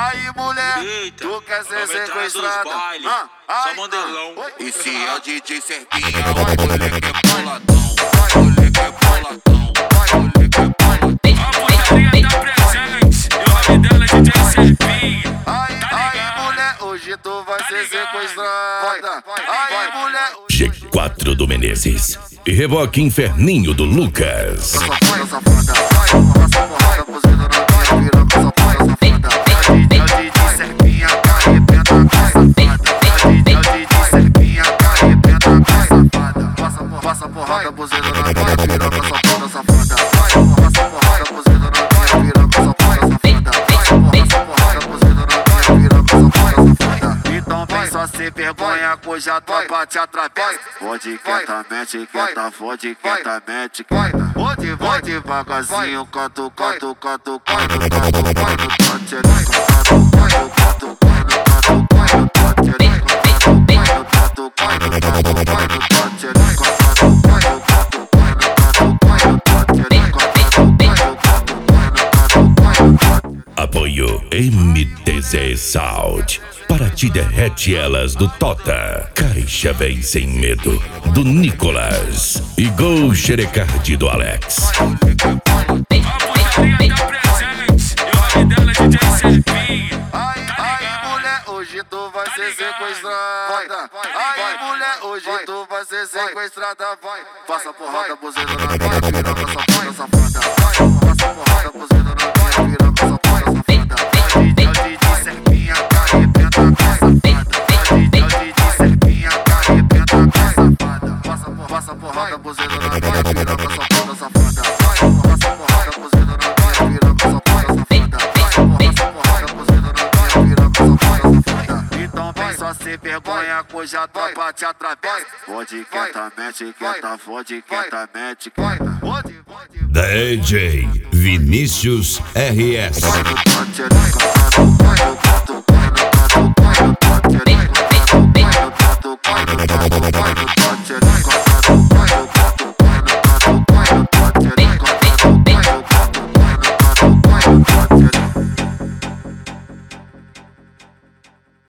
Aí, mulher, Eita, tu quer ser sequestrada? Só modelão. E se é o DJ Serpinha, o moleque é boladão. O moleque é boladão. O moleque é boladão. A putaria tá presente e o nome dela é DJ Serpinha. Aí, mulher, hoje tu vai ser sequestrada. Aí, mulher, G4 do Menezes e Reboque Inferninho do Lucas. passa porrada, buzina na minha piroca, safada, safada. Passa porrada, buzina na minha piroca, safada, safada. Passa porrada, buzina na minha piroca, safada, safada. Então vem só sem vergonha, cuja a tropa te atravessa. Fode quietamente, quieta, fode quietamente, quieta. Vou devagarzinho, canto, canto, canto, canto, canto, canto, Apoio MTZ Sound. Para ti derrete elas do Tota. Caixa vem sem medo do Nicolas. E Gol Xerecardi do Alex. A putaria tá presente e o nome dela é DJ Serpinha. Aí, mulher, hoje tu vai ser sequestrada. Aí, mulher, hoje tu vai ser sequestrada. Vai, passa porrada, buzina na minha piroca, safada, safada. Passa porrada, buzina na minha piroca, safada, safada. É o DJ Serpinha, arrebenta com a safada. É o DJ Serpinha, arrebenta com a safada. Passa porrada, buzina na minha piroca, safada, safada. Passa porrada, buzina na minha piroca, safada, safada. Passa porrada, buzina na minha piroca, safada, safada. Então vem só sem vergonha, cuja a tropa te atravessa. Fode quietamente, quieta, fode quietamente, quieta. DJ Vinícius RS. Vai no